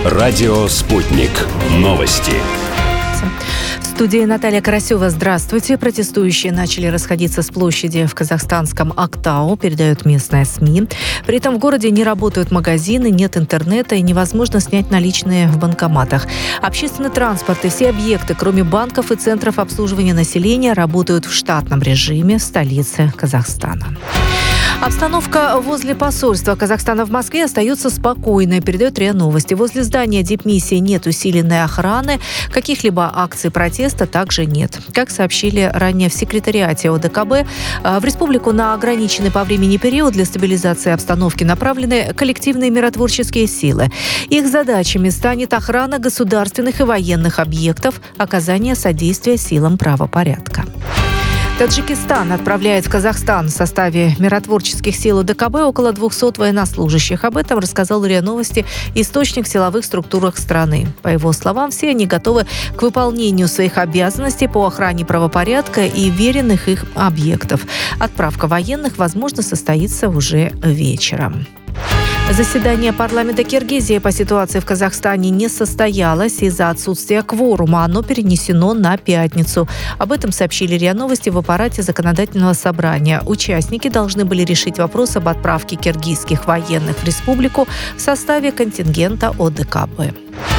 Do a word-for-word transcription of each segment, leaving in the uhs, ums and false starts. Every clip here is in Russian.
Радио «Спутник». Новости. В студии Наталья Карасева. Здравствуйте. Протестующие начали расходиться с площади в казахстанском Актау, передают местные СМИ. При этом в городе не работают магазины, нет интернета и невозможно снять наличные в банкоматах. Общественный транспорт и все объекты, кроме банков и центров обслуживания населения, работают в штатном режиме в столице Казахстана. Обстановка возле посольства Казахстана в Москве остается спокойной, передает РИА Новости. Возле здания дипмиссии нет усиленной охраны, каких-либо акций протеста также нет. Как сообщили ранее в секретариате ОДКБ, в республику на ограниченный по времени период для стабилизации обстановки направлены коллективные миротворческие силы. Их задачами станет охрана государственных и военных объектов, оказание содействия силам правопорядка. Таджикистан отправляет в Казахстан в составе миротворческих сил ОДКБ около двухсот военнослужащих. Об этом рассказал РИА Новости источник в силовых структурах страны. По его словам, все они готовы к выполнению своих обязанностей по охране правопорядка и веренных их объектов. Отправка военных, возможно, состоится уже вечером. Заседание парламента Киргизии по ситуации в Казахстане не состоялось из-за отсутствия кворума. Оно перенесено на пятницу. Об этом сообщили РИА Новости в аппарате законодательного собрания. Участники должны были решить вопрос об отправке киргизских военных в республику в составе контингента ОДКБ.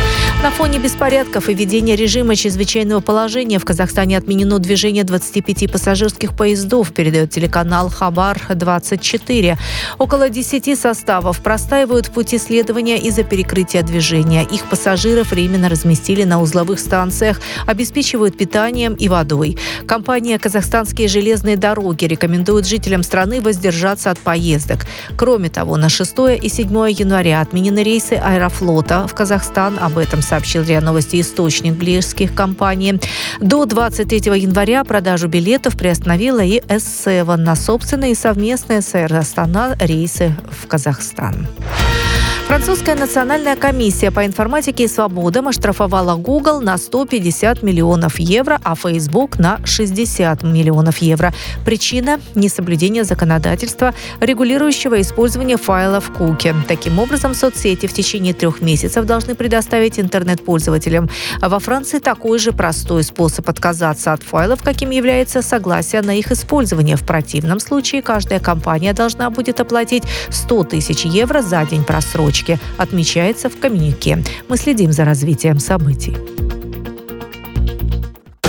На фоне беспорядков и введения режима чрезвычайного положения в Казахстане отменено движение двадцати пяти пассажирских поездов, передает телеканал Хабар двадцать четыре. Около десяти составов простаивают в пути следования из-за перекрытия движения. Их пассажиров временно разместили на узловых станциях, обеспечивают питанием и водой. Компания «Казахстанские железные дороги» рекомендует жителям страны воздержаться от поездок. Кроме того, на шестое и седьмое января отменены рейсы Аэрофлота в Казахстан. Об этом сообщил РИА Новости источник близких компаний. До двадцать третьего января продажу билетов приостановила и эс семь на собственные и совместные с Air Astana рейсы в Казахстан. Французская национальная комиссия по информатике и свободам оштрафовала Google на сто пятьдесят миллионов евро, а Facebook на шестьдесят миллионов евро. Причина – несоблюдение законодательства, регулирующего использование файлов куки. Таким образом, соцсети в течение трех месяцев должны предоставить интернет-пользователям. А во Франции такой же простой способ отказаться от файлов, каким является согласие на их использование. В противном случае каждая компания должна будет оплатить сто тысяч евро за день просрочки, отмечается в коммюнике. Мы следим за развитием событий.